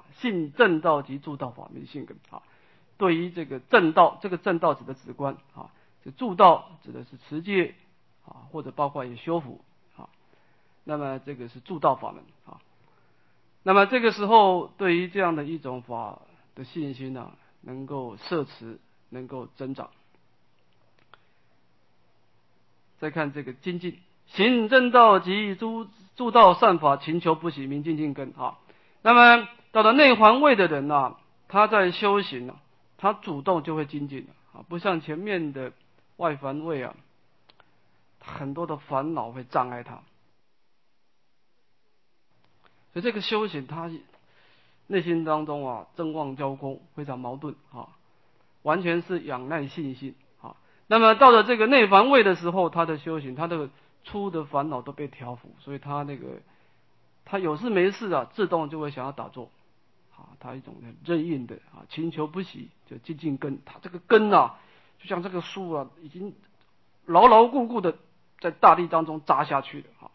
性正道及助道法名性根啊。对于这个正道，这个正道指的止观啊，这助道指的是持戒啊，或者包括也修福啊。那么这个是助道法门啊。那么这个时候，对于这样的一种法的信心呢，能够摄持，能够增长。再看这个精进，行正道及助道善法，勤求不息，明精进根啊。那么到了内环位的人呢，他在修行呢，他主动就会精进啊，不像前面的外环位啊，很多的烦恼会障碍他。所以这个修行，他内心当中啊，正妄交攻，非常矛盾啊，完全是仰赖信心啊。那么到了这个内环位的时候，他的修行，他的粗的烦恼都被调伏，所以他有事没事啊，自动就会想要打坐啊，他一种任运的啊，勤求不息，就精进根。他这个根啊，就像这个树啊，已经牢牢固固的在大地当中扎下去了啊。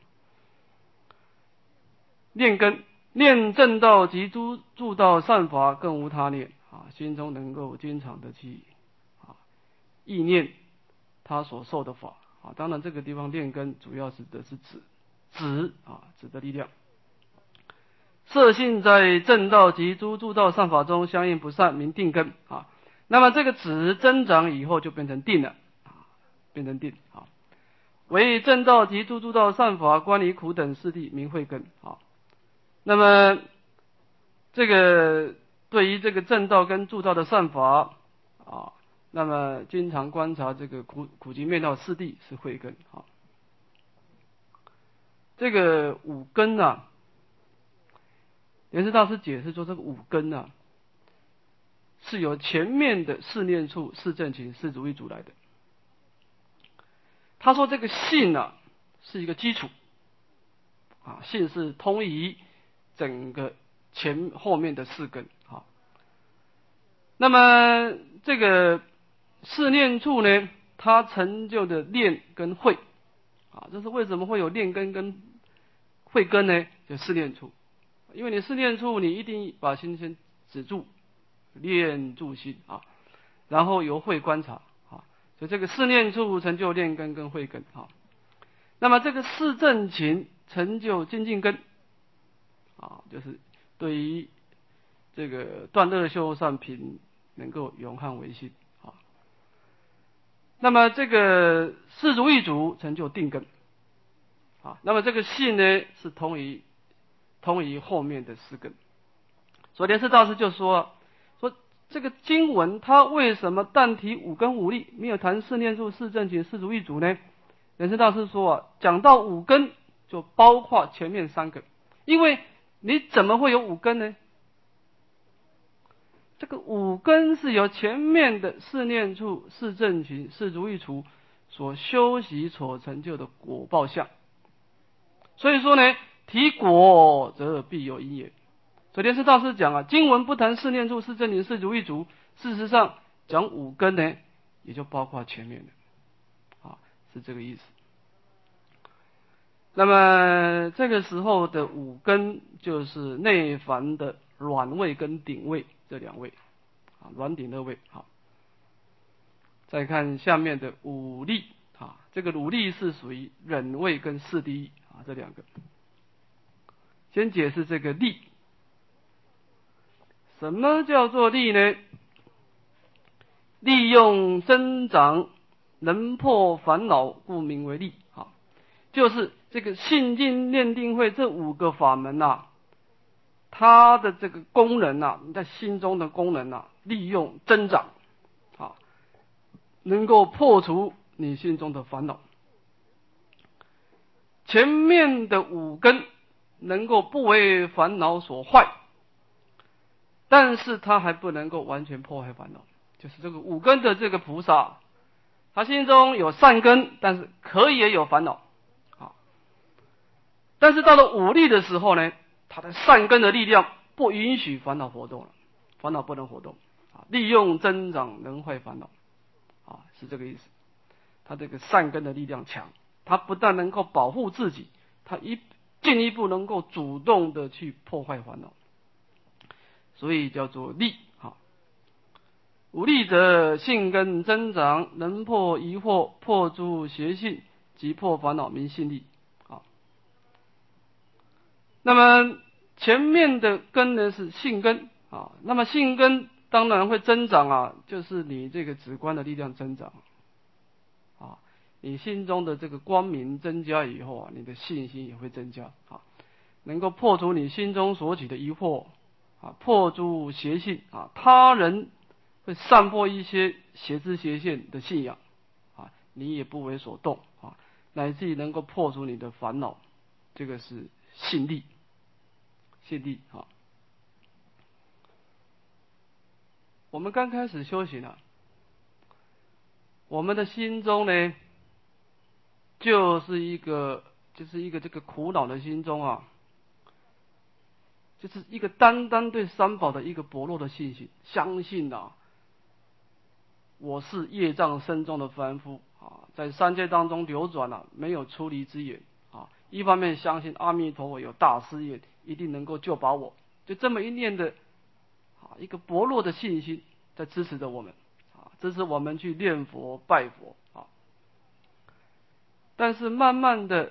念根，念正道及助道善法，更无他念啊，心中能够经常的去意念他所受的法啊。当然这个地方念根主要指的是指的力量。色性在正道及助道善法中相应不善，名定根啊。那么这个止增长以后就变成定了啊，变成定啊。为正道及助道善法观离苦等四谛，名慧根啊。那么这个对于这个正道跟助道的善法啊，那么经常观察这个苦集灭道四谛是慧根啊。这个五根啊，莲师大师解释说，这个五根啊，是由前面的四念处、四正勤、四如意足来的。他说这个性啊，是一个基础啊，性是通于整个后面的四根啊。那么这个四念处呢，它成就的念跟慧啊，这是为什么会有念根跟慧根呢？就四念处。因为你四念处，你一定把心先止住，念住心啊，然后由慧观察啊，所以这个四念处成就念根跟慧根啊。那么这个四正勤成就精进根啊，就是对于这个断恶修善品能够永汉为性啊。那么这个四如意足成就定根啊。那么这个性呢，是通于后面的四根。所以莲师大师就说这个经文它为什么但提五根五力，没有谈四念处、四正勤、四如意足呢？莲师大师说讲到五根就包括前面三根，因为你怎么会有五根呢？这个五根是由前面的四念处、四正勤、四如意足所修习所成就的果报相。所以说呢，提果则必有因也。所以莲师大师讲啊，经文不谈四念处、四正勤、四如意足，事实上讲五根呢，也就包括前面的啊，是这个意思。那么这个时候的五根就是内凡的软位跟顶位这两位啊，软顶二位。好，再看下面的五力啊，这个五力是属于忍位跟四第一啊这两个。先解释这个力。什么叫做力呢？利用增长能破烦恼，故名为力啊。就是这个信进念定慧这五个法门啊，它的这个功能啊，你在心中的功能啊，利用增长啊，能够破除你心中的烦恼。前面的五根能够不为烦恼所坏，但是他还不能够完全破坏烦恼。就是这个五根的这个菩萨，他心中有善根，但是可以也有烦恼啊。但是到了五力的时候呢，他的善根的力量不允许烦恼活动了，烦恼不能活动啊。利用增长能坏烦恼啊，是这个意思。他这个善根的力量强，他不但能够保护自己，他进一步能够主动的去破坏烦恼。 所以叫做力。无力者，性根增长，能破疑惑，破诸邪性，即破烦恼，名性力。那么前面的根呢是性根那么性根当然会增长就是你这个止观的力量增长你心中的这个光明增加以后你的信心也会增加能够破除你心中所起的疑惑破诸邪性他人会散播一些邪知邪见的信仰你也不为所动乃至于能够破除你的烦恼，这个是信力。信力我们刚开始修行我们的心中呢就是一个这个苦恼的心中就是一个单单对三宝的一个薄弱的信心，相信我是业障深重的凡夫在三界当中流转没有出离之眼一方面相信阿弥陀佛有大誓愿，一定能够救拔我，就这么一念的一个薄弱的信心在支持着我们支持我们去念佛拜佛但是慢慢的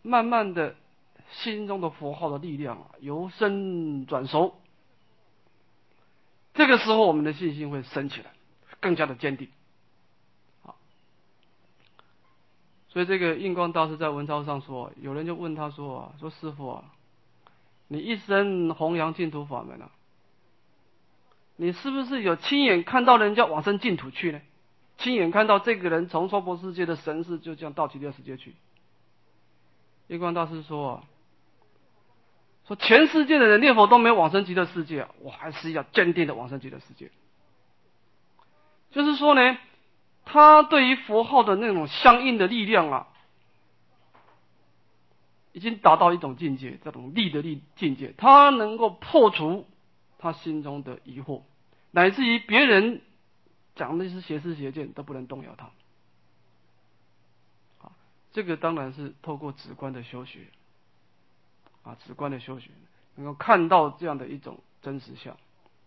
心中的佛号的力量由深转熟，这个时候我们的信心会升起来，更加的坚定所以这个印光大师在文钞上说，有人就问他说师父你一生弘扬净土法门你是不是有亲眼看到人家往生净土去呢？亲眼看到这个人从娑婆世界的神识就这样到极乐世界去？印光大师说全世界的人念佛都没有往生极乐世界我还是要坚定的往生极乐世界。就是说呢，他对于佛号的那种相应的力量已经达到一种境界，这种力的境界，他能够破除他心中的疑惑，乃至于别人讲的是邪知邪见都不能动摇他这个当然是透过止观的修学止观的修学能够看到这样的一种真实相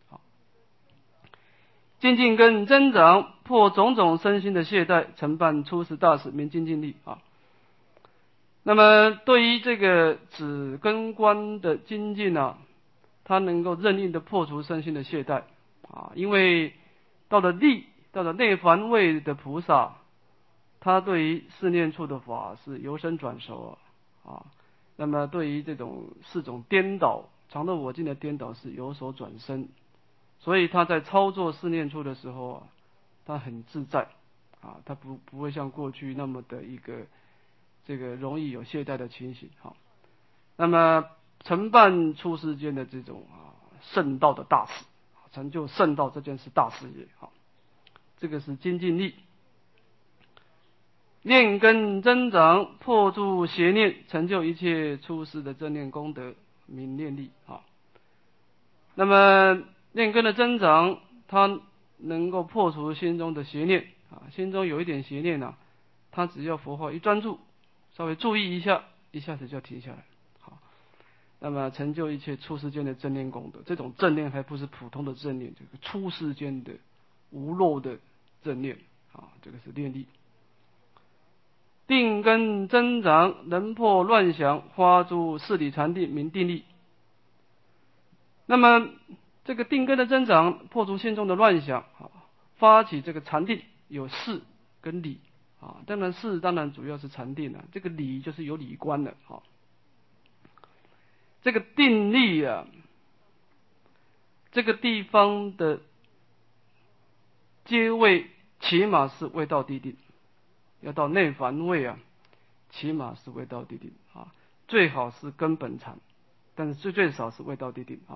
精进根增长，破种种身心的懈怠，承办出世大事，名精进力那么对于这个止根观的精进它能够任意的破除身心的懈怠因为到了内凡位的菩萨，他对于四念处的法是由深转熟那么对于这种四种颠倒常乐我净的颠倒是有所转深，所以他在操作四念处的时候他很自在他不会像过去那么的一个这个容易有懈怠的情形那么承办出世间的这种圣道的大事，成就圣道这件事大事业这个是精进力。念根增长，破诸邪念，成就一切出世的正念功德，名念力那么念根的增长，它能够破除心中的邪念心中有一点邪念它只要佛号一专注，稍微注意一下，一下子就要停下来那么成就一切出世间的正念功德，这种正念还不是普通的正念，这个出世间的无漏的正念这个是念力。定根增长，能破乱想，发诸事理禅定，名定力。那么这个定根的增长，破除心中的乱想发起这个禅定，有事跟理当然事当然主要是禅定这个理就是有理观的这个定力这个地方的阶位起码是未到地定，要到内凡位起码是未到地定最好是根本禅，但是最少是未到地定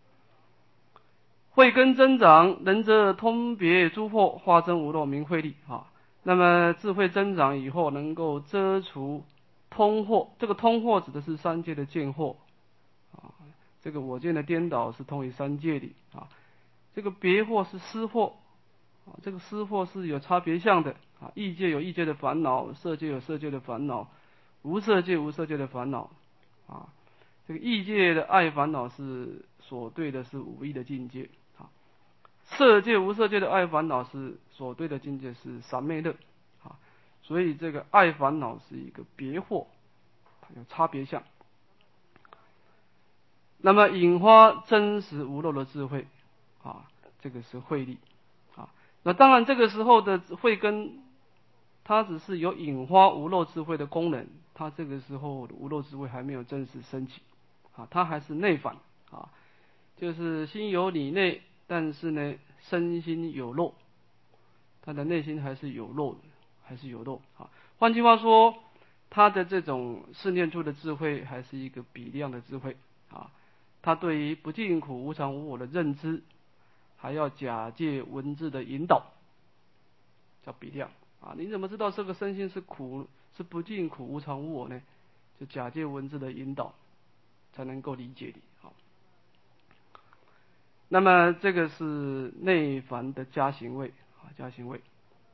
慧根增长，能则通别诸惑，化真无漏，名慧力那么智慧增长以后，能够遮除通惑，这个通惑指的是三界的见惑这个我见的颠倒是通于三界里这个别惑是思惑这个思惑是有差别相的异界有异界的烦恼，色界有色界的烦恼，无色界无色界的烦恼这个异界的爱烦恼是所对的是无意的境界啊，色界无色界的爱烦恼是所对的境界是三昧乐啊，所以这个爱烦恼是一个别惑，有差别相。那么引发真实无漏的智慧啊，这个是慧力啊。那当然这个时候的慧根，它只是有引发无漏智慧的功能，它这个时候的无漏智慧还没有真实升起啊，它还是内返啊，就是心有理内，但是呢身心有漏，他的内心还是有漏的，还是有漏啊。换句话说，他的这种试念处的智慧还是一个比量的智慧啊。他对于不净苦无常无我的认知，还要假借文字的引导，叫比量啊。你怎么知道这个身心是苦，是不净苦无常无我呢？就假借文字的引导，才能够理解你。好，那么这个是内凡的加行位啊，加行位。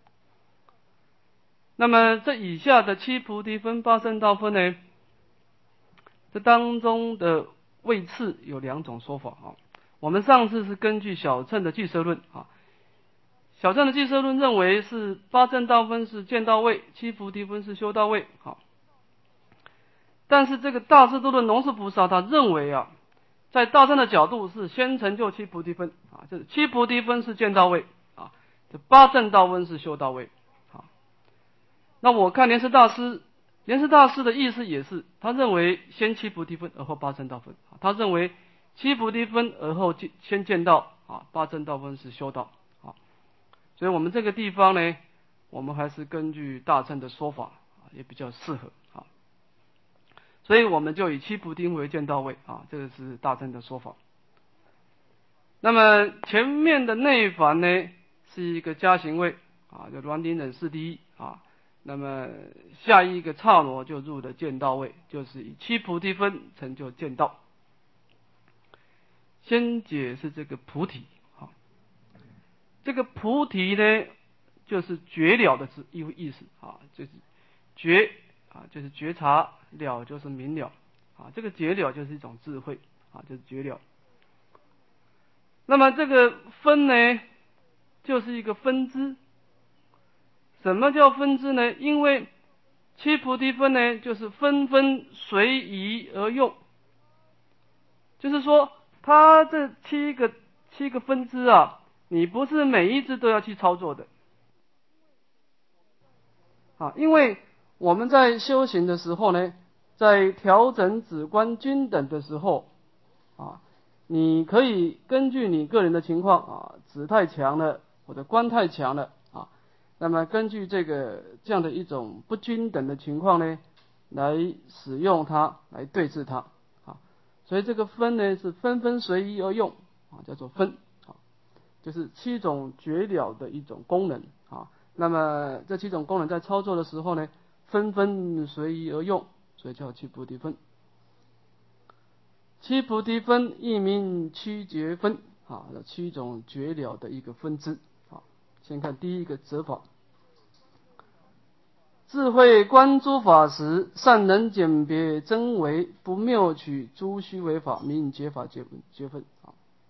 那么这以下的七菩提分、八圣道分呢，这当中的位次有两种说法啊。我们上次是根据小乘的俱舍论啊，小乘的俱舍论认为是八正道分是见道位，七菩提分是修道位啊。但是这个大智度论龙树菩萨他认为啊，在大乘的角度是先成就七菩提分啊，就是七菩提分是见道位啊，这八正道分是修道位啊。那我看莲池大师的意思也是，他认为先七菩提分而后八正道分，他认为七菩提分而后先见道啊，八正道分是修道啊。所以我们这个地方呢，我们还是根据大乘的说法啊，也比较适合啊。所以我们就以七菩提分为见道位啊，这个是大乘的说法。那么前面的内凡呢，是一个加行位啊，就煖顶忍四第一啊。那么下一个刹那就入了见道位，就是以七菩提分成就见道。先解释这个菩提啊，这个菩提呢，就是觉了的意思啊，就是觉啊，就是觉察，了就是明了啊，这个觉了就是一种智慧啊，就是觉了。那么这个分呢，就是一个分支。什么叫分支呢？因为七菩提分呢，就是分分随宜而用，就是说，它这七个分支啊，你不是每一支都要去操作的啊，因为我们在修行的时候呢，在调整止观均等的时候啊，你可以根据你个人的情况啊，止太强了或者观太强了啊，那么根据这样的一种不均等的情况呢，来使用它，来对治它啊。所以这个分呢是分分随意而用啊，叫做分啊，就是七种觉了的一种功能啊。那么这七种功能在操作的时候呢，分分随意而用，所以叫七菩提分。七菩提分亦名七觉分啊，七种觉了的一个分支啊。先看第一个则法，智慧观诸法时，善能鉴别真伪，不谬取诸虚伪法，名觉法觉分啊。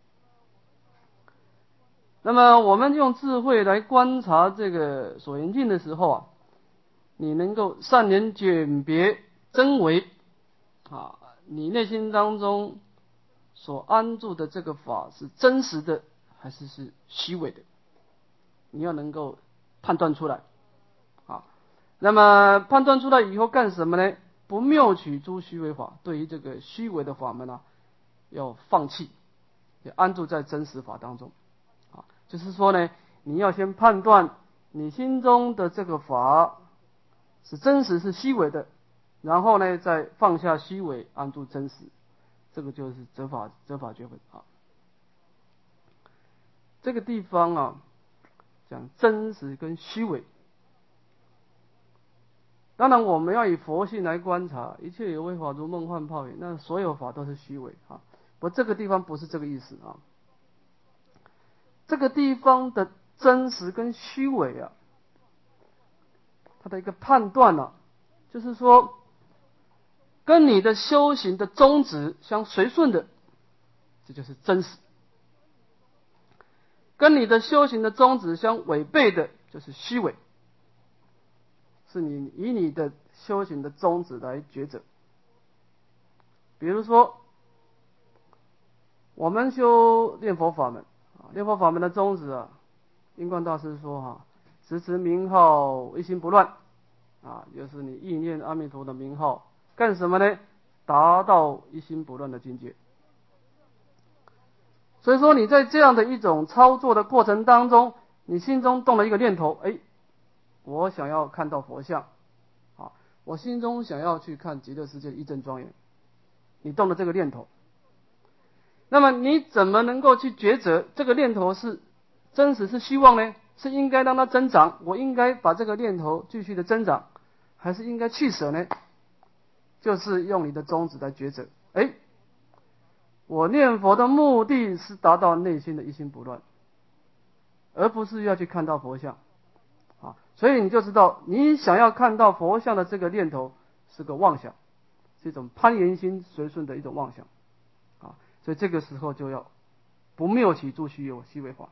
那么我们用智慧来观察这个所缘境的时候啊，你能够善能鉴别真伪啊，你内心当中所安住的这个法是真实的还是虚伪的，你要能够判断出来啊。那么判断出来以后干什么呢？不谬取诸虚伪法，对于这个虚伪的法门啊，要放弃，要安住在真实法当中啊。就是说呢，你要先判断你心中的这个法是真实是虚伪的，然后呢再放下虚伪，安住真实，这个就是则法觉分啊。这个地方啊，讲真实跟虚伪。当然我们要以佛性来观察，一切有为法如梦幻泡影，那所有法都是虚伪啊。不过这个地方不是这个意思啊，这个地方的真实跟虚伪啊，它的一个判断呢，就是说跟你的修行的宗旨相随顺的，这就是真实；跟你的修行的宗旨相违背的，就是虚伪。是你以你的修行的宗旨来抉择。比如说，我们修念佛法门念佛法门的宗旨印光大师说直持名号，一心不乱就是你意念阿弥陀的名号，干什么呢？达到一心不乱的境界。所以说你在这样的一种操作的过程当中，你心中动了一个念头，我想要看到佛像我心中想要去看极乐世界的一真庄严，你动了这个念头，那么你怎么能够去抉择这个念头是真实是虚妄呢？是应该让它增长，我应该把这个念头继续的增长，还是应该去舍呢？就是用你的宗旨来抉择。我念佛的目的是达到内心的一心不乱，而不是要去看到佛像所以你就知道，你想要看到佛像的这个念头是个妄想，是一种攀缘心随顺的一种妄想所以这个时候就要不谬起诸虚有虚伪法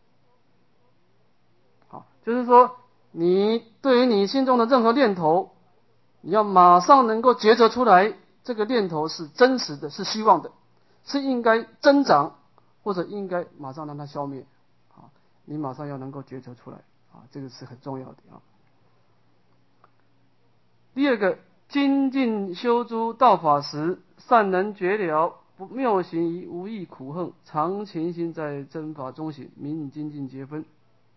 就是说你对于你心中的任何念头，你要马上能够抉择出来，这个念头是真实的，是虚妄的，是应该增长，或者应该马上让它消灭你马上要能够抉择出来这个是很重要的第二个，精进修诸道法时，善能觉了，不谬行于无益苦恨，常勤心在真法中行，名精进结分。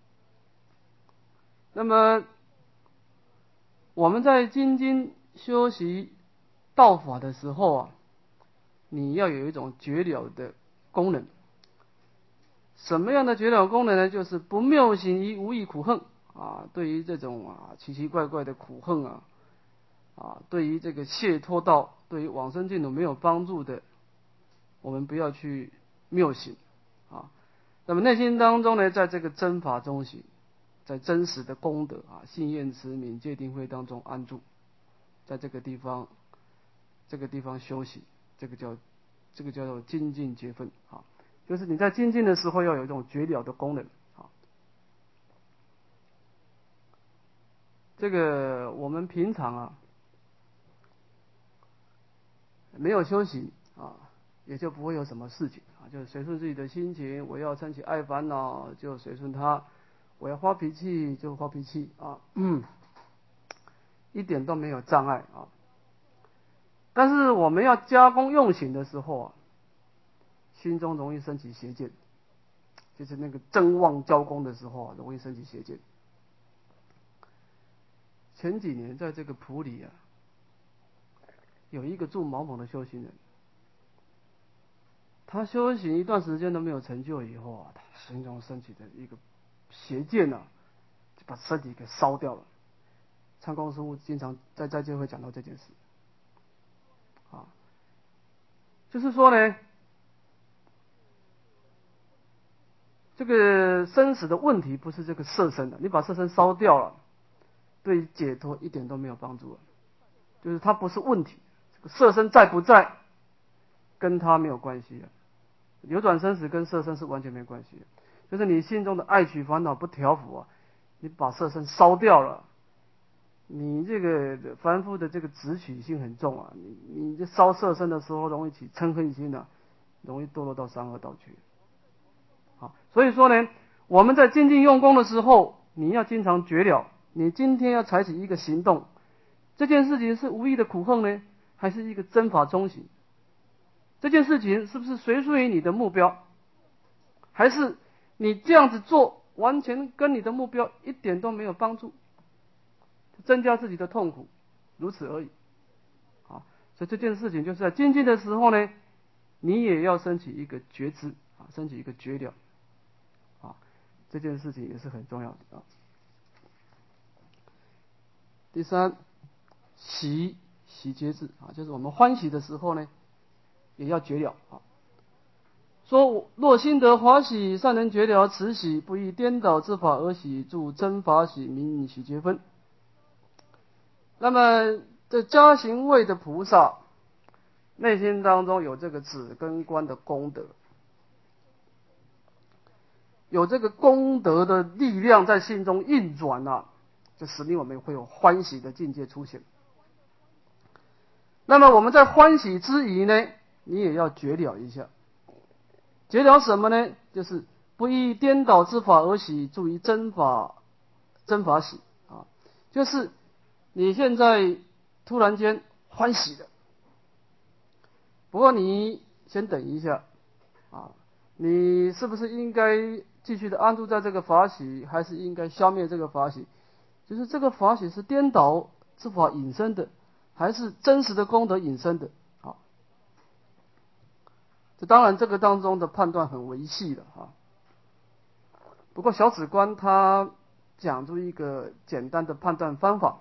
那么我们在精进修习道法的时候你要有一种觉了的功能。什么样的觉了功能呢？就是不谬行于无益苦恨对于这种奇奇怪怪的苦恨对于这个解脱道，对于往生净土没有帮助的，我们不要去谬行那么内心当中呢，在这个真法中行，在真实的功德信愿持名戒定慧当中安住，在这个地方修行，这个叫做精进结分就是你在精进的时候要有一种觉了的功能这个我们平常没有修行也就不会有什么事情就随顺自己的心情，我要升起爱烦恼就随顺它，我要发脾气就发脾气一点都没有障碍但是我们要加工用行的时候心中容易升起邪见，就是那个真妄交工的时候容易升起邪见。前几年在这个埔里有一个住毛棚的修行人，他修行一段时间都没有成就以后他心中升起的一个邪见就把身体给烧掉了。参公师父经常在这会讲到这件事就是说呢，这个生死的问题不是这个色身的，你把色身烧掉了，对解脱一点都没有帮助就是它不是问题，这个色身在不在跟它没有关系流转生死跟色身是完全没关系就是你心中的爱取烦恼不调伏你把色身烧掉了，你这个凡夫的这个执取性很重你这烧色身的时候容易起嗔恨心容易堕落到三恶道去所以说呢，我们在精进用功的时候，你要经常觉了，你今天要采取一个行动，这件事情是无益的苦恨呢，还是一个真法中行？这件事情是不是随顺于你的目标，还是你这样子做完全跟你的目标一点都没有帮助，增加自己的痛苦，如此而已所以这件事情就是在精进的时候呢，你也要升起一个觉知升起一个觉了这件事情也是很重要的第三，喜节制就是我们欢喜的时候呢，也要觉了说若心得华喜，善能觉了此喜，不以颠倒之法而喜，助真法喜，名喜结分。那么这加行位的菩萨内心当中有这个止根观的功德，有这个功德的力量在心中运转啊，就使令我们会有欢喜的境界出现。那么我们在欢喜之余呢，你也要觉了一下，觉了什么呢？就是不依颠倒之法而喜，注意真法喜啊，就是你现在突然间欢喜了，不过你先等一下啊，你是不是应该继续的安住在这个法喜，还是应该消灭这个法喜？就是这个法喜是颠倒之法引生的，还是真实的功德引生的？啊，这当然这个当中的判断很微细了啊。不过小止观他讲出一个简单的判断方法，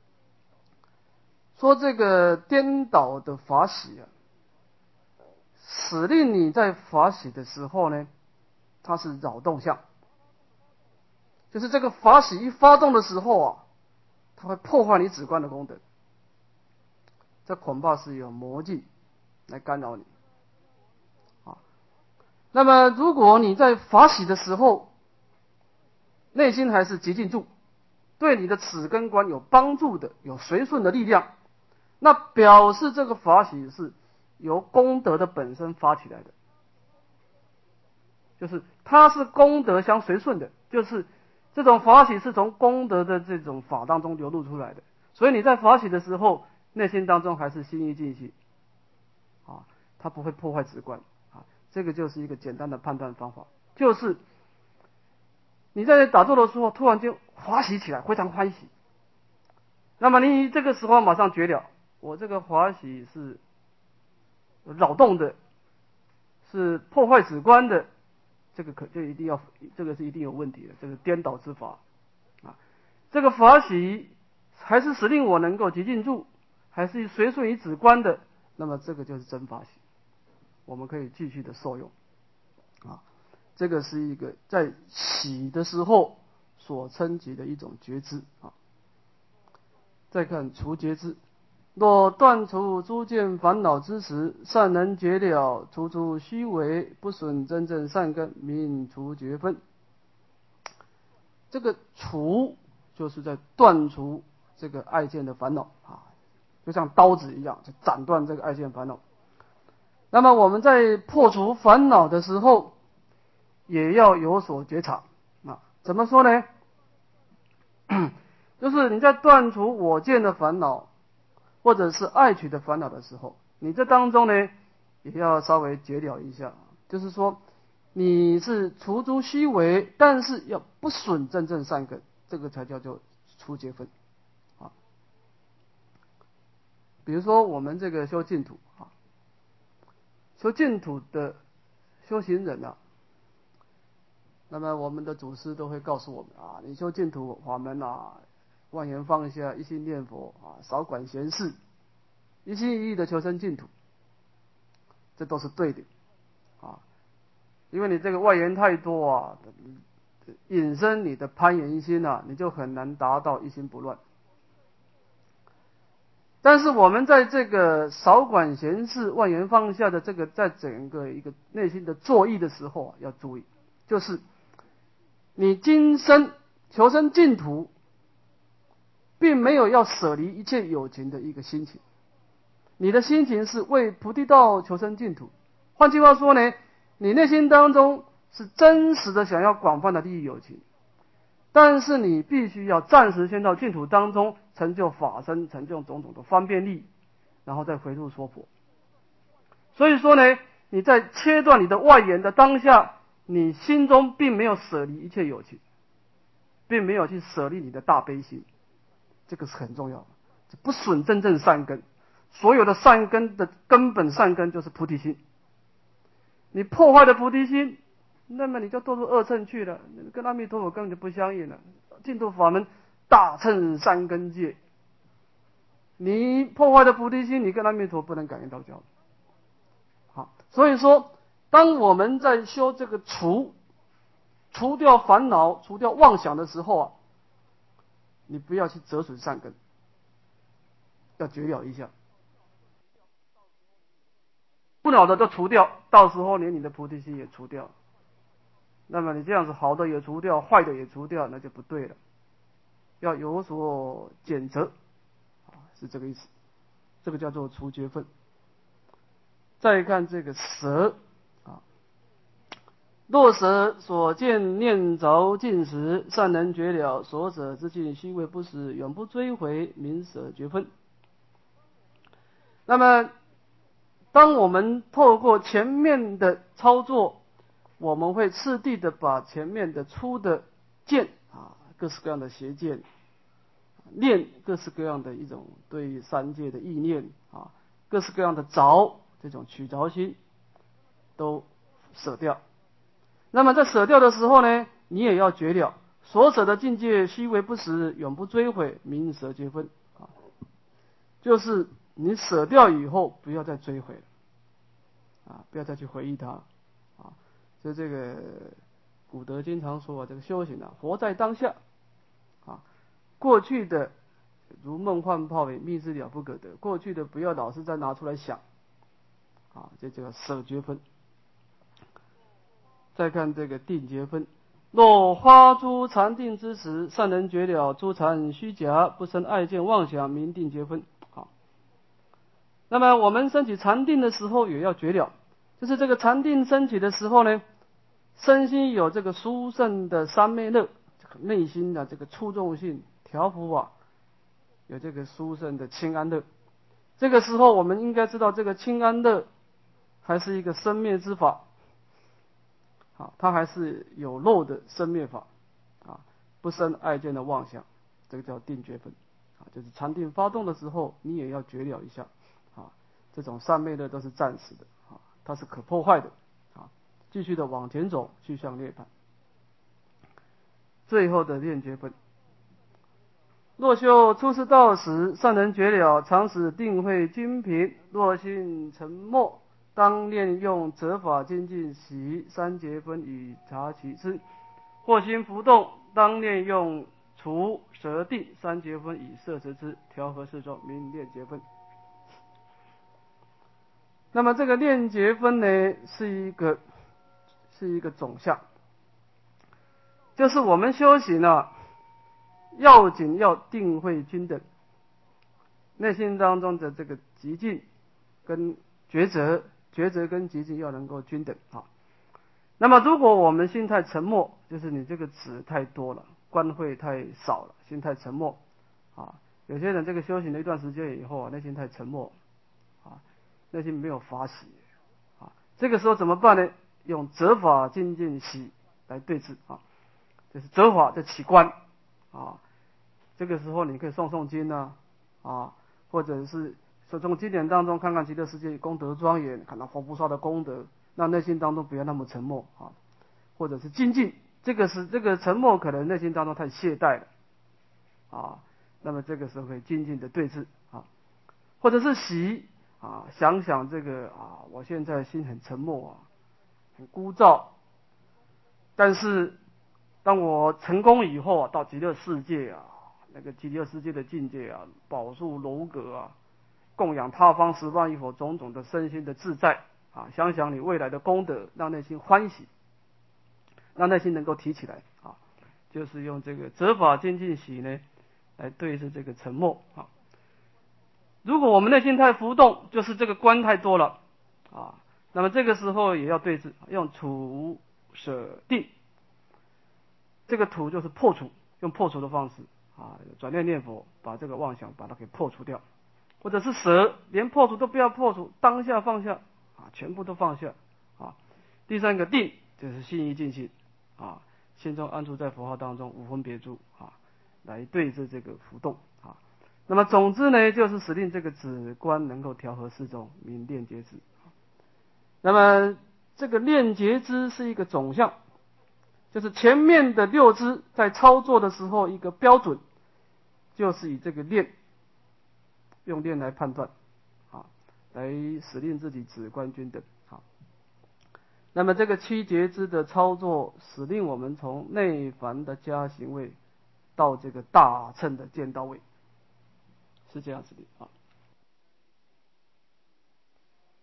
说这个颠倒的法喜啊，使令你在法喜的时候呢，它是扰动相，就是这个法喜一发动的时候啊，它会破坏你止观的功德，这恐怕是有魔镜来干扰你啊。那么如果你在法喜的时候，内心还是极静住，对你的止根观有帮助的，有随顺的力量，那表示这个法喜是由功德的本身发起来的，就是它是功德相随顺的，就是这种法喜是从功德的这种法当中流露出来的，所以你在法喜的时候，内心当中还是心意静息啊，它不会破坏止观啊。这个就是一个简单的判断方法，就是你在打坐的时候突然间法喜起来，非常欢喜，那么你这个时候马上觉了，我这个法喜是扰动的，是破坏止观的，这个就一定要，这个是一定有问题的，这个颠倒之法啊。这个法喜还是使令我能够极静住，还是随顺于止观的，那么这个就是真法喜，我们可以继续的受用啊。这个是一个在喜的时候所称及的一种觉知啊。再看除觉知，若断除诸见烦恼之时，善能觉了，除诸虚伪，不损真正善根，名除觉分。这个除就是在断除这个爱见的烦恼啊，就像刀子一样，就斩断这个爱见烦恼。那么我们在破除烦恼的时候，也要有所觉察啊。怎么说呢？就是你在断除我见的烦恼，或者是爱取的烦恼的时候，你这当中呢，也要稍微觉了一下，就是说你是除诸虚伪，但是要不损真正善根，这个才叫做除觉分啊。比如说我们这个修净土啊，修净土的修行人啊，那么我们的祖师都会告诉我们啊，你修净土法门啊，万缘放下，一心念佛啊，少管闲事，一心一意的求生净土，这都是对的啊。因为你这个外缘太多啊，引申你的攀缘心啊，你就很难达到一心不乱。但是我们在这个少管闲事、万缘放下的这个，在整个一个内心的作意的时候啊，要注意，就是你今生求生净土，并没有要舍离一切有情的一个心情，你的心情是为菩提道求生净土。换句话说呢，你内心当中是真实的想要广泛的利益有情，但是你必须要暂时先到净土当中成就法身，成就种种的方便利，然后再回入娑婆。所以说呢，你在切断你的外缘的当下，你心中并没有舍离一切有情，并没有去舍离你的大悲心，这个是很重要的，不损真正善根。所有的善根的根本善根就是菩提心，你破坏了菩提心，那么你就堕入恶乘去了，跟阿弥陀佛根本就不相应了。净土法门大乘三根界，你破坏了菩提心，你跟阿弥陀不能感应道交。好，所以说当我们在修这个除掉烦恼、除掉妄想的时候啊，你不要去折损善根，要觉了一下。 不好的就除掉，到时候连你的菩提心也除掉。那么你这样子好的也除掉，坏的也除掉，那就不对了。要有所减责，是这个意思。这个叫做除绝分。再看这个舍啊，若舍所见念着尽时，善能绝了，所舍之境虚伪不实，永不追回，名舍绝分。那么当我们透过前面的操作，我们会次第的把前面的粗的见各式各样的邪见，念各式各样的一种对三界的意念各式各样的着这种取着心都舍掉。那么在舍掉的时候呢，你也要绝了，所舍的境界虚伪不实，永不追回，名舍绝分就是你舍掉以后不要再追回了不要再去回忆它所以这个古德经常说这个修行活在当下过去的如梦幻泡影，觅之了不可得。过去的不要老是再拿出来想这叫舍绝分。再看这个定绝分，若花诸禅定之时，善能绝了诸禅虚假，不生爱见妄想，名定绝分。那么我们升起禅定的时候也要绝了，就是这个禅定升起的时候呢，身心有这个殊胜的三昧乐，内心的这个粗重性调伏有这个殊胜的清安乐。这个时候我们应该知道，这个清安乐还是一个生灭之法它还是有漏的生灭法不生爱见的妄想，这个叫定绝分就是禅定发动的时候，你也要绝了一下这种三昧乐都是暂时的它是可破坏的继续的往前走，去向涅槃。最后的练觉分，若修出世道时，善能绝了，常使定慧均平；若心沉默，当念用责法精进习三节分以察其知；或心浮动，当念用除舍定三节分以摄持之，调和适中，名练觉分。那么这个练觉分呢，是一个总项，就是我们修行要紧要定慧均等，内心当中的这个极静跟抉择跟极静要能够均等那么如果我们心太沉默，就是你这个执太多了，观慧太少了，心太沉默有些人这个修行了一段时间以后内心太沉默内心没有法喜这个时候怎么办呢？用责法精进喜来对治就是责法的起观这个时候你可以诵经或者是从经典当中看看极乐世界功德庄严，看到佛菩萨的功德，那内心当中不要那么沉默或者是精进，这个沉默可能内心当中太懈怠了那么这个时候可以精进的对治或者是喜想想这个我现在心很沉默很枯燥，但是当我成功以后到极乐世界那个极乐世界的境界宝树楼阁供养他方十万亿佛，种种的身心的自在想想你未来的功德，让内心欢喜，让内心能够提起来就是用这个责法精进喜呢来对治这个沉默如果我们内心太浮动，就是这个观太多了那么这个时候也要对治，用除舍定，这个除就是破除，用破除的方式转念念佛，把这个妄想把它给破除掉，或者是舍，连破除都不要破除，当下放下全部都放下第三个定就是心一尽性心中安住在佛号当中，无分别住来对治这个浮动那么总之呢，就是使令这个止观能够调和适中，名练觉知。那么这个练觉知是一个总项，就是前面的六支在操作的时候一个标准，就是以这个练，用练来判断来使令自己止观均等那么这个七觉知的操作，使令我们从内凡的加行位到这个大乘的见道位，是这样子的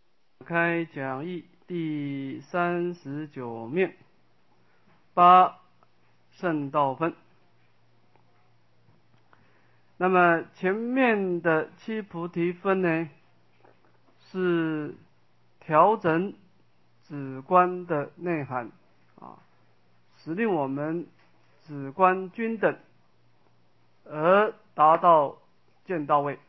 开讲义第39面8圣道分。那么前面的七菩提分呢，是调整止观的内涵使令我们止观均等，而达到见到位。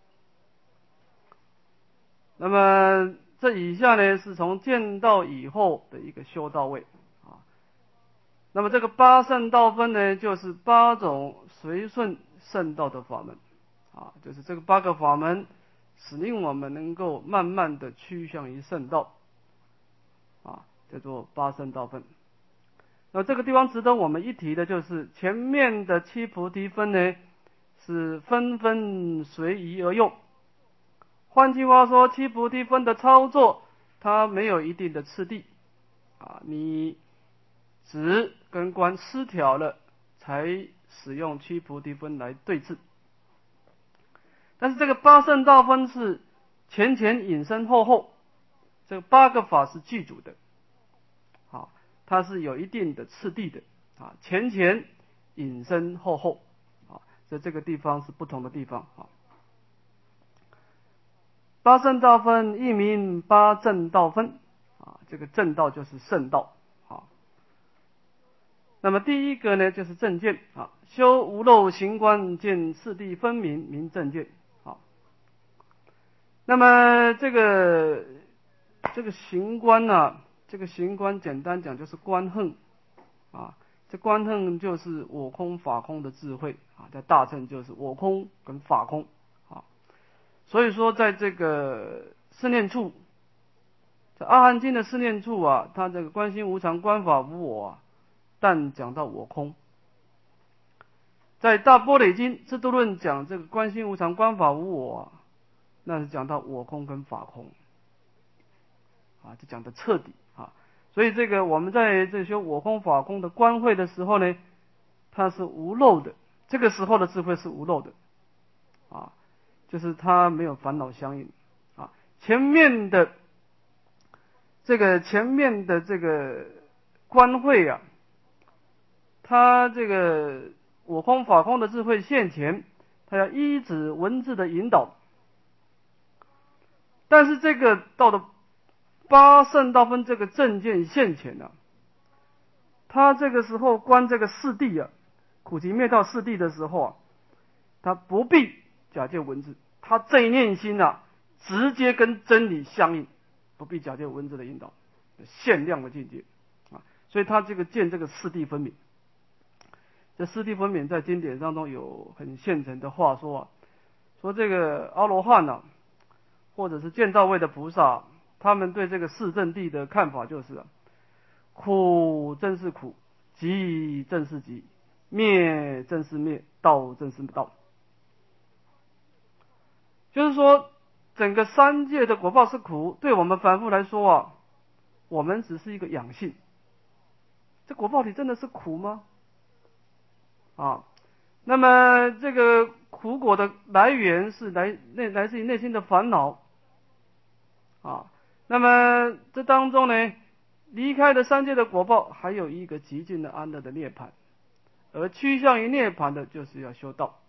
那么这以下呢，是从见道以后的一个修道位那么这个八圣道分呢，就是8种随顺圣道的法门就是这个8个法门，使令我们能够慢慢的趋向于圣道叫做八圣道分。那这个地方值得我们一提的就是前面的七菩提分呢，是纷纷随宜而用。换句话说，七菩提分的操作，它没有一定的次第你止跟观失调了，才使用七菩提分来对治。但是这个八圣道分是前前引申后后，这8个法是具足的它是有一定的次第的前前引申后后在这个地方是不同的地方八圣道分亦名八正道分这个正道就是圣道那么第一个呢，就是正见修无漏行观，见四谛分明，名正见那么这个行观这个行观简单讲就是观恨这观恨就是我空法空的智慧在大乘就是我空跟法空所以说在这个四念处，在阿含经的四念处它这个观心无常，观法无我但讲到我空。在大般若经智度论讲这个观心无常，观法无我那是讲到我空跟法空就讲的彻底所以这个我们在这修我空法空的观慧的时候呢，它是无漏的，这个时候的智慧是无漏的就是它没有烦恼相应前面的这个观慧它这个我空法空的智慧现前，它要依止文字的引导。但是这个到了八圣道分这个正见现前他这个时候观这个四谛苦集灭道四谛的时候他不必假借文字，他这一念心直接跟真理相应，不必假借文字的引导，限量的境界所以他这个见这个四谛分明。这四谛分明在经典当中有很现成的话说说这个阿罗汉或者是见到位的菩萨，他们对这个四正谛的看法就是苦正是苦，集正是集，灭正是灭，道正是道。就是说整个三界的果报是苦，对我们凡夫来说我们只是一个养性，这果报体真的是苦吗那么这个苦果的来源是来自于内心的烦恼那么这当中呢，离开了三界的果报，还有一个极尽的安乐的涅槃，而趋向于涅槃的就是要修道。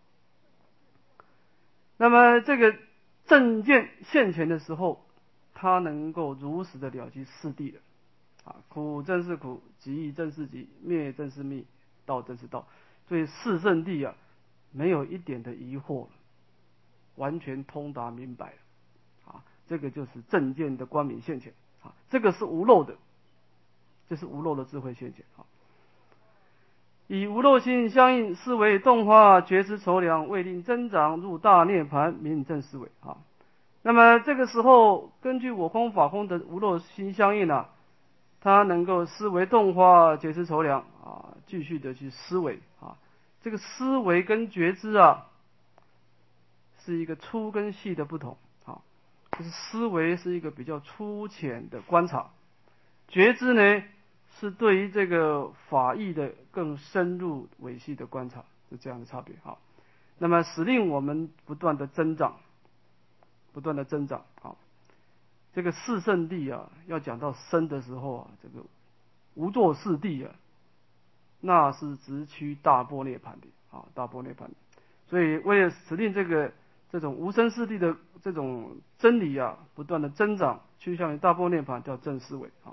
那么这个正见现前的时候，他能够如实的了知四谛的苦正是苦，集正是集，灭正是灭，道正是道。所以四圣谛没有一点的疑惑了，完全通达明白了这个就是正见的光明现前这个是无漏的，这是无漏的智慧现前以无漏心相应，思维动化觉知筹量，未令增长入大涅盘，名正思维那么这个时候根据我空法空的无漏心相应它能够思维动化觉知筹量继续的去思维这个思维跟觉知是一个粗跟细的不同就是思维是一个比较粗浅的观察，觉知呢是对于这个法义的更深入维系的观察，是这样的差别那么使令我们不断的增长这个四圣谛啊，要讲到身的时候啊，这个无作四谛啊，那是直趋大般涅槃的啊，大般涅槃。所以为了使令这种无生四谛的这种真理啊，不断的增长，趋向于大般涅槃，叫正思维啊。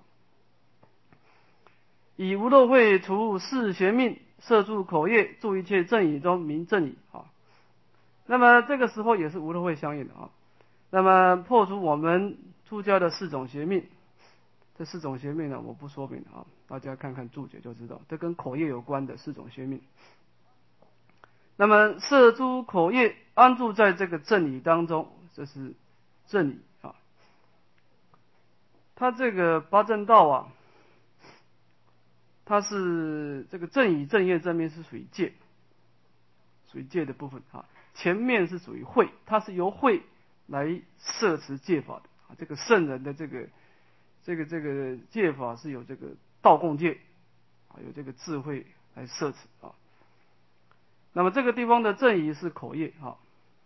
以无漏慧除四邪命，摄诸口业，住一切正义中，名正义啊。那么这个时候也是无漏慧相应的啊。那么破除我们出家的四种邪命，这四种邪命呢，我不说明啊，大家看看注解就知道，这跟口业有关的四种邪命。那么摄诸口业，安住在这个正理当中，这是正理啊。他这个八正道啊，它是这个正语正业正面是属于戒，属于戒的部分啊。前面是属于慧，它是由慧来摄持戒法的啊。这个圣人的这个戒法是有这个道共戒啊，有这个智慧来摄持啊。那么这个地方的正义是口业啊。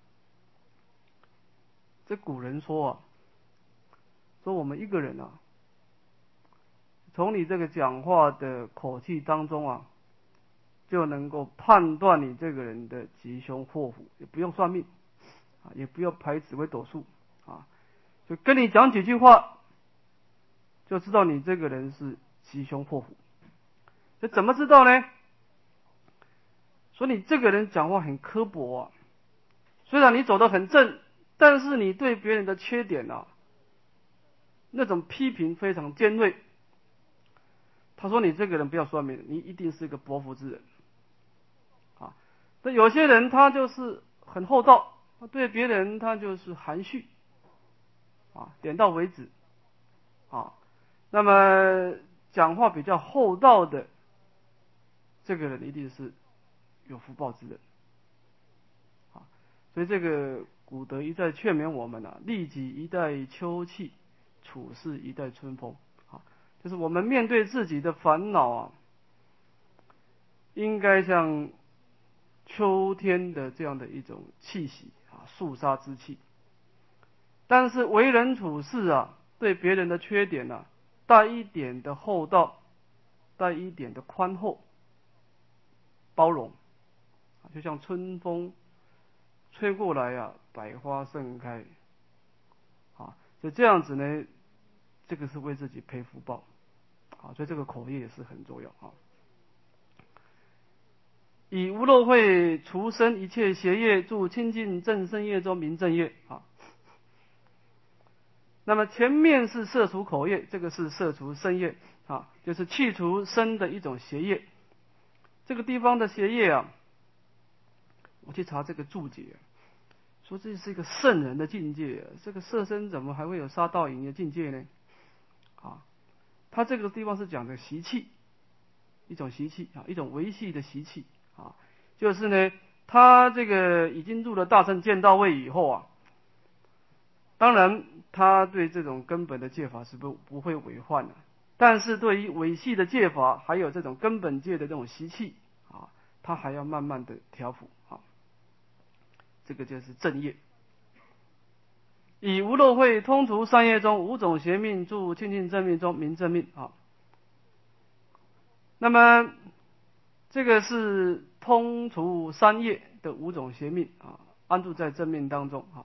这古人说啊，说我们一个人啊，从你这个讲话的口气当中啊，就能够判断你这个人的吉凶祸福，也不用算命啊，也不要排紫微斗数啊，就跟你讲几句话，就知道你这个人是吉凶祸福。这怎么知道呢？说你这个人讲话很刻薄啊，虽然你走得很正，但是你对别人的缺点啊，那种批评非常尖锐。他说你这个人不要算命，你一定是一个薄福之人啊。那有些人他就是很厚道，对别人他就是含蓄啊，点到为止啊。那么讲话比较厚道的这个人一定是有福报之人啊。所以这个古德一再劝勉我们啊，利己一代秋气，处事一代春风啊。就是我们面对自己的烦恼啊，应该像秋天的这样的一种气息啊，肃杀之气。但是为人处事啊，对别人的缺点啊，带一点的厚道，带一点的宽厚、包容，就像春风吹过来啊，百花盛开啊，就这样子呢，这个是为自己培福报啊，所以这个口业也是很重要啊。以无漏慧除生一切邪业，住清净正生业中，名正业啊。那么前面是摄除口业，这个是摄除身业啊，就是去除身的一种邪业。这个地方的邪业啊，我去查这个注解，说这是一个圣人的境界，这个色身怎么还会有杀盗淫的境界呢？啊，他这个地方是讲的习气，一种习气啊，一种维系的习气啊，就是呢，他这个已经入了大乘见道位以后啊，当然他对这种根本的戒法是不会违犯的，但是对于维系的戒法，还有这种根本戒的这种习气啊，他还要慢慢的调伏啊，这个就是正业。以无漏慧通除三业中五种邪命，住清净正命中，名正命啊。那么这个是通除三业的五种邪命啊，安住在正命当中啊。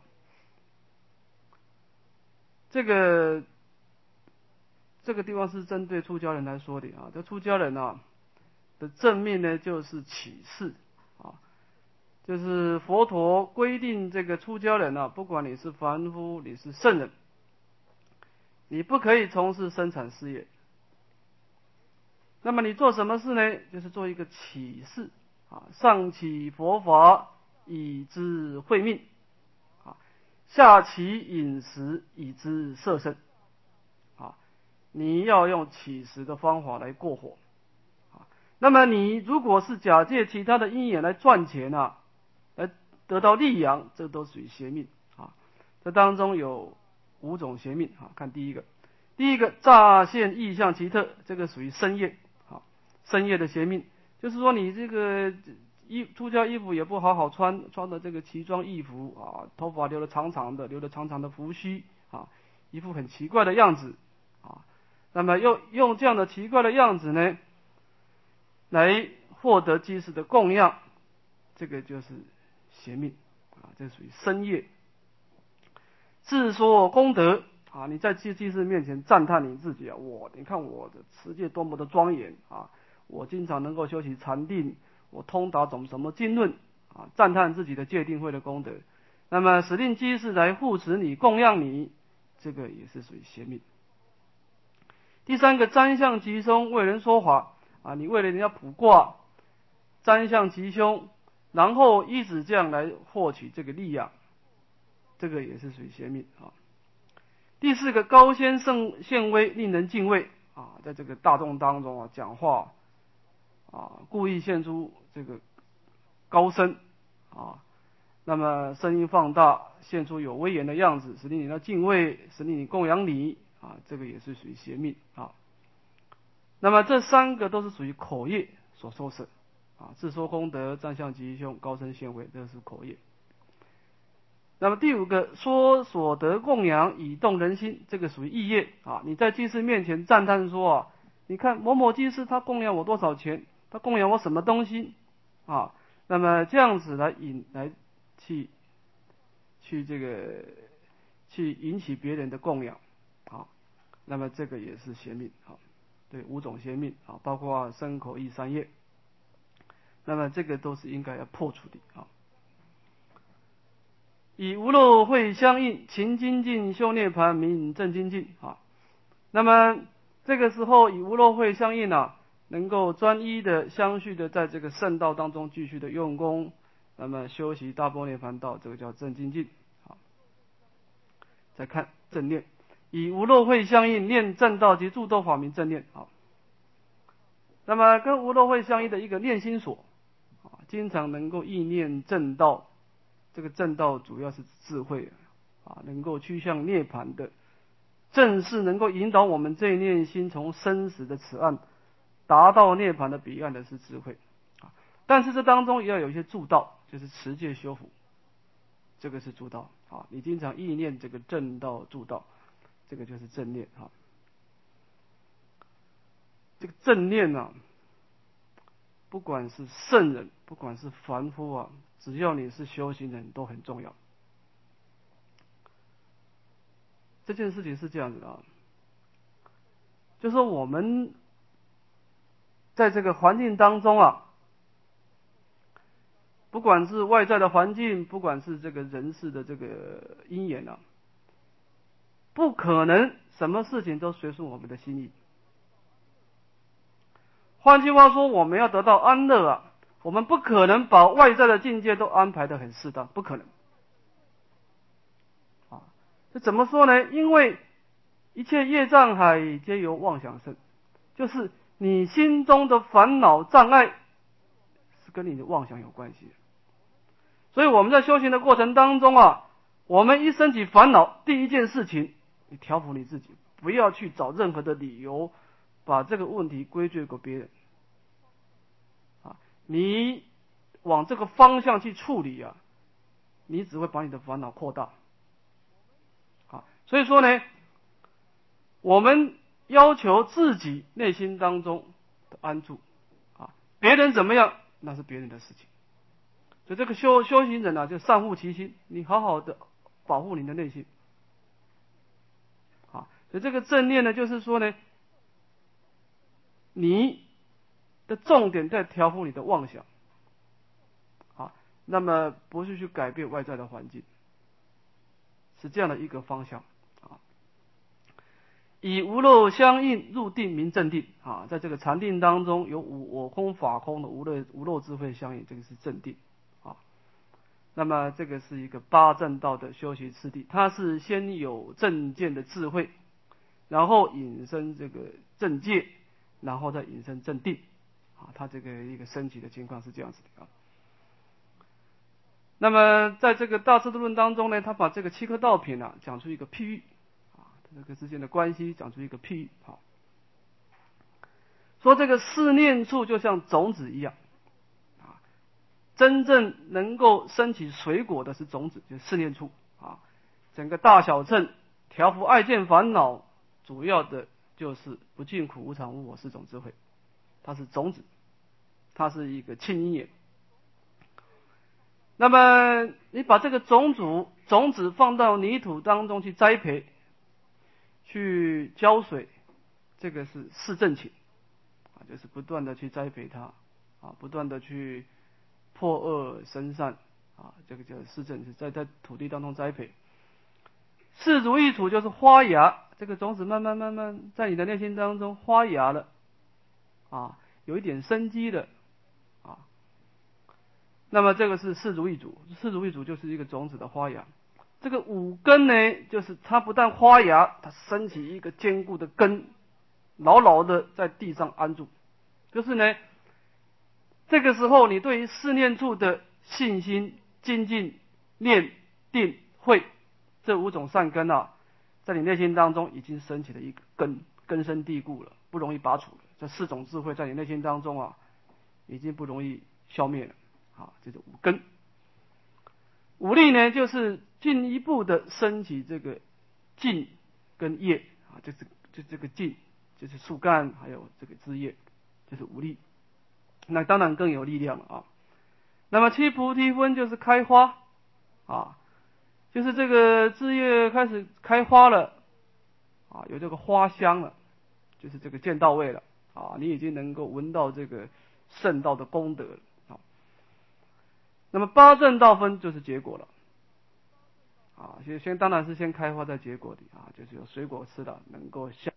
这个地方是针对出家人来说的啊。这出家人啊的正命呢，就是起示啊，就是佛陀规定这个出家人啊，不管你是凡夫，你是圣人，你不可以从事生产事业。那么你做什么事呢？就是做一个起示啊，上起佛法以知慧命啊，下起饮食以知摄身啊，你要用起食的方法来过活啊。那么你如果是假借其他的因缘来赚钱啊，来得到利养，这都属于邪命啊。这当中有五种邪命啊，看第一个乍现异象奇特，这个属于身业啊，身业的邪命，就是说你这个出家衣服也不好好穿，穿的这个奇装异服啊，头发留的长长的，留的长长的胡须啊， 一副很奇怪的样子啊。那么用这样的奇怪的样子呢，来获得居士的供养，这个就是邪命啊，这属于身业。自说功德啊，你在居士面前赞叹你自己啊，你看我的持戒多么的庄严啊，我经常能够修习禅定，我通达什么经论啊，赞叹自己的戒定慧的功德。那么使令居士来护持你、供养你，这个也是属于邪命。第三个，瞻相吉凶，为人说法啊，你为了人家卜卦，瞻相吉凶，然后依止这样来获取这个利养，这个也是属于邪命啊。第四个，高先现威，令人敬畏啊，在这个大众当中啊讲话啊，故意现出这个高声啊，那么声音放大，现出有威严的样子，使令你的敬畏，使令你供养你啊，这个也是属于邪命啊。那么这三个都是属于口业所受摄啊，自说功德、瞻相吉凶、高声现威，这是口业。那么第五个，说所得供养以动人心，这个属于意业啊。你在居士面前赞叹说啊，你看某某居士他供养我多少钱，他供养我什么东西啊？那么这样子来去引起别人的供养啊。那么这个也是邪命啊。对，五种邪命啊，包括身口意三业。那么这个都是应该要破除的啊。以无漏慧相应，勤精进修涅盘，明正精进啊。那么这个时候以无漏慧相应啊，能够专一的相续的在这个圣道当中继续的用功，那么修习大般涅盘道，这个叫正精进啊。再看正念，以无漏慧相应，念正道及诸多法明正念啊。那么跟无漏慧相应的一个念心所啊，经常能够意念正道。这个正道主要是智慧啊，能够趋向涅槃的，正是能够引导我们这一念心从生死的此岸达到涅槃的彼岸的是智慧啊。但是这当中也要有一些助道，就是持戒修福，这个是助道啊。你经常意念这个正道助道，这个就是正念啊。这个正念啊，不管是圣人，不管是凡夫啊，只要你是修行人都很重要。这件事情是这样子的啊，就说我们在这个环境当中啊，不管是外在的环境，不管是这个人事的这个因缘啊，不可能什么事情都随顺我们的心意。换句话说，我们要得到安乐啊，我们不可能把外在的境界都安排得很适当，不可能啊。这怎么说呢？因为一切业障海皆由妄想生，就是你心中的烦恼障碍是跟你的妄想有关系的。所以我们在修行的过程当中啊，我们一升起烦恼，第一件事情，你调伏你自己，不要去找任何的理由，把这个问题归罪给别人啊。你往这个方向去处理啊，你只会把你的烦恼扩大啊。所以说呢，我们要求自己内心当中的安住啊，别人怎么样那是别人的事情。所以这个修行人啊，就善护其心，你好好的保护你的内心啊。所以这个正念呢，就是说呢，你的重点在调伏你的妄想啊，那么不是去改变外在的环境，是这样的一个方向啊。以无漏相应入定明正定啊，在这个禅定当中有我空法空的无漏智慧相应，这个是正定啊。那么这个是一个八正道的修习次第，它是先有正见的智慧，然后引申这个正戒，然后再引申正定啊，它这个一个升级的情况是这样子的啊。那么在这个大智度论当中呢，他把这个七颗道品啊讲出一个譬喻啊，这个之间的关系讲出一个譬喻啊，说这个四念处就像种子一样啊，真正能够生起水果的是种子，就是四念处啊，整个大小乘调伏爱见烦恼，主要的就是不净苦无常无我四种智慧，它是种子，它是一个庆因也。那么你把这个种子放到泥土当中去栽培，去浇水，这个是四正勤啊，就是不断的去栽培它啊，不断的去破恶生善啊，这个叫四正，是在土地当中栽培。四如意土就是发芽，这个种子慢慢在你的内心当中发芽了啊，有一点生机的啊。那么这个是四如意土，四如意土就是一个种子的发芽。这个五根呢，就是它不但发芽，它升起一个坚固的根，牢牢的在地上安住。就是呢，这个时候你对于四念处的信心、精进、念、定、慧这五种善根啊，在你内心当中已经升起了一个根深蒂固了，不容易拔除了。这四种智慧在你内心当中啊，已经不容易消灭了啊，这是五根。五力呢，就是进一步的升起这个茎跟叶啊，就这个茎就是树干，还有这个枝叶，就是五力。那当然更有力量了啊。那么七菩提分就是开花啊，就是这个枝叶开始开花了啊，有这个花香了，就是这个见到位了啊，你已经能够闻到这个圣道的功德了啊。那么八正道分就是结果了啊，当然是先开花再结果的啊，就是有水果吃了，能够